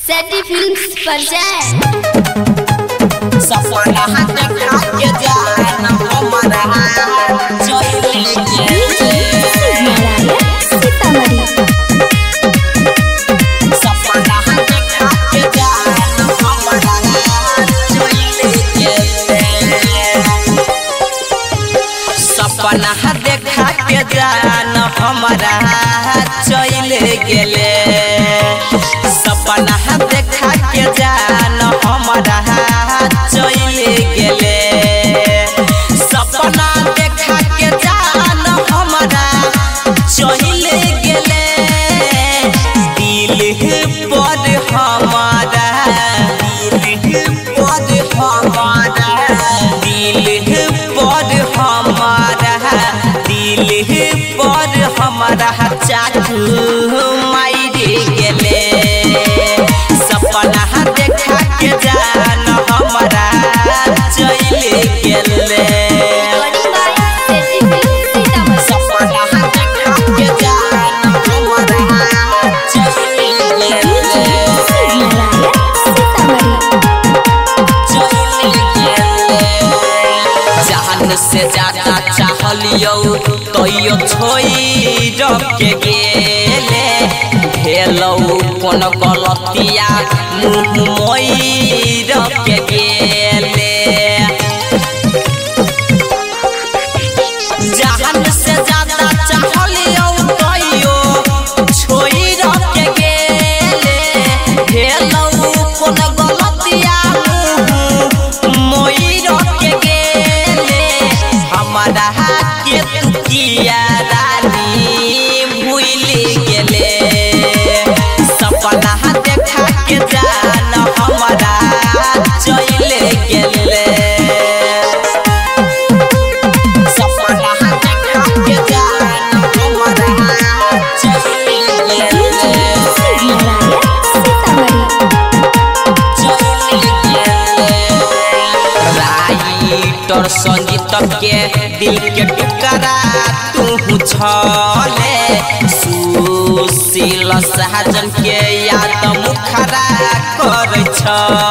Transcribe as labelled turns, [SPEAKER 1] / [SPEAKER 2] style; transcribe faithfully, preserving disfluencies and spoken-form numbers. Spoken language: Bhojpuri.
[SPEAKER 1] सैटी फिल्म्स पर जाए
[SPEAKER 2] सपना देखा के जाना हमारा चले
[SPEAKER 1] सीतामढ़ी
[SPEAKER 2] सपना देखा के जाना हमारा चले सपना देखा के जाना हमारा चले गेले सपना देखा के जान हमारा चले गेले सपना देखा के जान हमारा चले गेले दिल पर हमारा दिल पर हमारा दिल पर हमारा दिल पर हमारा चाकू मार गेले सपना देखा के जान हमारा चले गेले सपना देखा के जान हमारा चले गेले चले गेले जान से ज्यादा चाहलियो तैयो छोई रख के गेले हेलो कोन गलतिया मुँह मोई रख के गेले जान से ज्यादा चाहलियो तैयो छोई रख के गेले हेलो कोन गलतिया मुँह मोई रख के गेले हमारा के तू किया रानी भूल गेले सपना देखा के जान हमारा चले गेले सपना देखा के जान हमारा चले गेले चले गेले राइटर संगीत के दिल के टुकड़ा तू छले सुशील सहजन के याद मुखरा कर छ।